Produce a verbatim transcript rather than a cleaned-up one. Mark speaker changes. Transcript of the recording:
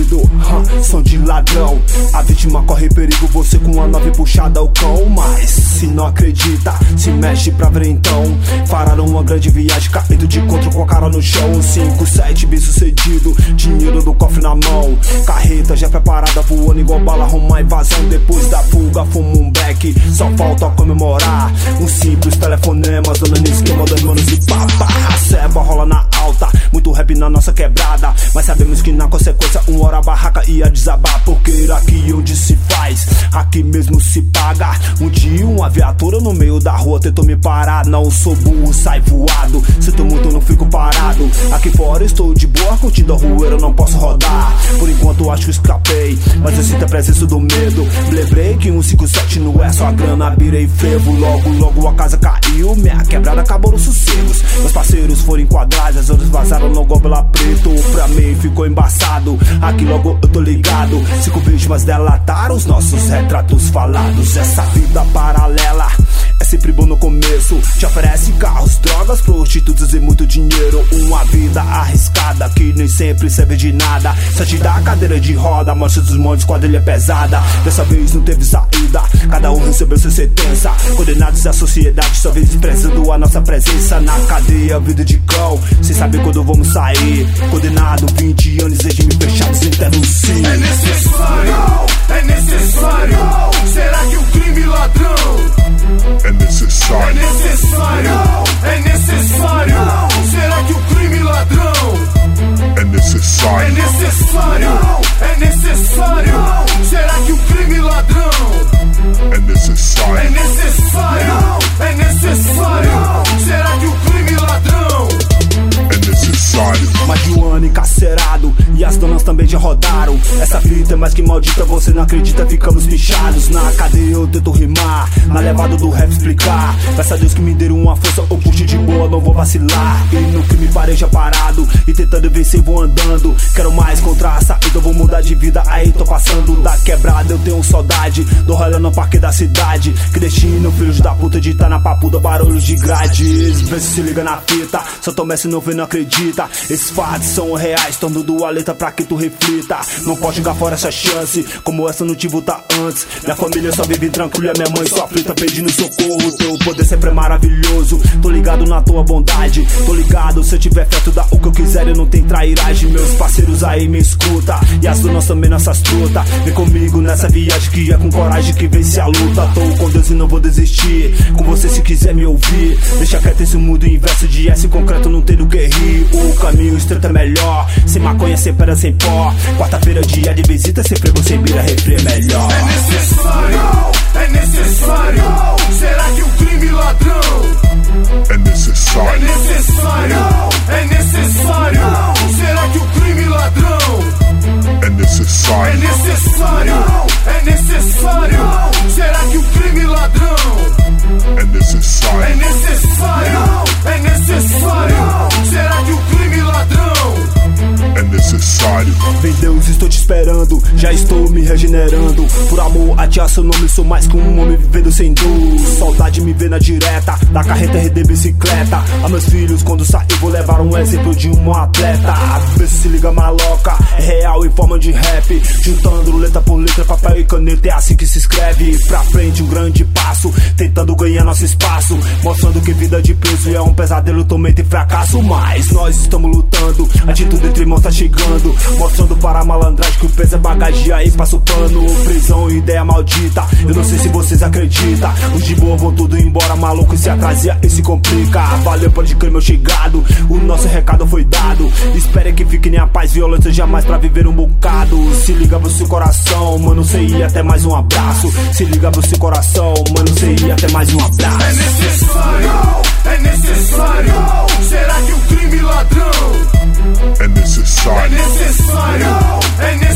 Speaker 1: bandido, huh, som de ladrão. A vítima corre perigo, você com a nave puxada ao cão. Mas se não acredita, se mexe pra ver então. Fararam uma grande viagem, caído de encontro com a cara no chão. Cinco, sete, bem sucedido, dinheiro do cofre na mão. Carreta já preparada, voando igual bala, arruma invasão. Depois da fuga, fuma um beck, só falta comemorar. Um simples telefonema, dando no esquema das manos e papa. A ceba rola na alta, muito rap na nossa quebrada. Mas sabemos que na consequência, uma hora a barraca ia desabar. Porque aqui onde se faz, aqui mesmo se paga. Um dia uma viatura no meio da rua tentou me parar. Não sou burro, sai voado, sinto muito, eu não fico parado. Aqui fora estou de boa, curtindo a rua, eu não posso rodar. Por enquanto acho que escapei, mas eu sinto a presença do medo. Me lembrei que um cinco sete não é só a grana, virei frevo. Logo, logo a casa caiu, minha quebrada acabou nos sossegos. Meus parceiros foram enquadrados, as outras vazaram no gobela preto. Pra mim ficou embaçado, aqui logo eu tô ligado. Cinco vítimas delataram os nossos retratos falados. Essa vida paralela é sempre bom no começo. Te oferece carros, drogas, prostitutas e muito dinheiro. Uma vida arriscada que nem sempre serve de nada. Só te dá cadeira de roda, mancha dos montes, quadrilha pesada. Dessa vez não teve saída, cada um recebeu sua sentença. Condenados à sociedade, só vez desprezando a nossa presença. Na cadeia, vida de cão, sem saber quando vamos sair. Condenado, vinte anos, regime fechado, sem ter no sim.
Speaker 2: É necessário, é necessário. Será que o crime ladrão
Speaker 3: É necessário,
Speaker 2: é necessário, é necessário. Será que o crime ladrão
Speaker 3: é
Speaker 2: é
Speaker 3: necessário,
Speaker 2: necessário, é necessário. Será que o crime ladrão
Speaker 3: é
Speaker 2: é
Speaker 3: necessário,
Speaker 2: necessário, é necessário. Será que o crime ladrão
Speaker 3: é necessário.
Speaker 1: Mais de um ano encarcerado e as donas também já rodaram. Essa fita é mais que maldita, você não acredita, ficamos pichados. Na cadeia eu tento rimar, na levada do rap explicar. Peço a Deus que me dê uma força, eu puxo de boa, não vou vacilar. E no que me pareja parado, e tentando vencer vou andando. Quero mais contra a saída, vou mudar de vida, aí tô passando da quebrada. Eu tenho saudade do rolê no parque da cidade. Que destino, filhos da puta, de tá na papuda, barulhos de grades. Vê se se liga na fita, só tomece não vê, não acredita. Esses fatos são reais, tão dando a letra pra que tu reflita. Não pode jogar fora essa chance, como essa não tive tá antes. Minha família só vive tranquila, minha mãe só aflita pedindo socorro. Teu poder sempre é maravilhoso, tô ligado na tua bondade. Tô ligado, se eu tiver fé tu dá o que eu quiser, eu não tenho trairagem. Meus parceiros aí me escuta, e as donas também nessas trutas. Vem comigo nessa viagem que é com coragem que vence a luta. Tô com Deus e não vou desistir, com você se quiser me ouvir. Deixa quieto esse mundo inverso de S concreto, não tem do que rir. O caminho estreito é melhor, sem maconha, sem pedra, sem pó. Quarta-feira, dia de visita, sempre você vira refri é melhor.
Speaker 2: é necessário, é necessário. Será que o crime ladrão
Speaker 3: É
Speaker 2: é
Speaker 3: necessário,
Speaker 2: necessário, é necessário. Será que o crime ladrão
Speaker 3: é
Speaker 2: é
Speaker 3: necessário,
Speaker 2: necessário, é necessário. Será que o crime ladrão
Speaker 3: é
Speaker 2: é
Speaker 3: necessário,
Speaker 2: necessário, é necessário. Será que o crime ladrão
Speaker 3: é necessário.
Speaker 1: Vem Deus, estou te esperando, já estou me regenerando. Por amor a ti, a seu nome, sou mais que um homem vivendo sem dor. Saudade me vê na direta, da carreta R D bicicleta. A meus filhos quando sair vou levar um exemplo de um atleta. Vê se se liga maloca, é real em forma de rap. Juntando letra por letra, papel e caneta, é assim que se escreve. Pra frente um grande passo, tentando ganhar nosso espaço. Mostrando que vida de peso é um pesadelo, tormento e fracasso. Mas nós estamos lutando, atitude entre irmãos tá chegando. Mostrando para a malandragem que o peso é bagagem, aí passa o pano. Prisão, ideia maldita, eu não sei se vocês acreditam. Os de boa vão tudo embora, maluco se atrasia e se complica. Valeu, pode crer meu chegado, o nosso recado foi dado. Espere que fique nem a paz, violência jamais pra viver um bocado. Se liga pro seu coração, mano, cê ia até mais um abraço. Se liga pro seu coração, mano, cê ia até mais um abraço.
Speaker 2: é necessário, é necessário. Será que o crime ladrão
Speaker 3: É necessário,
Speaker 2: é necessário, é necessário.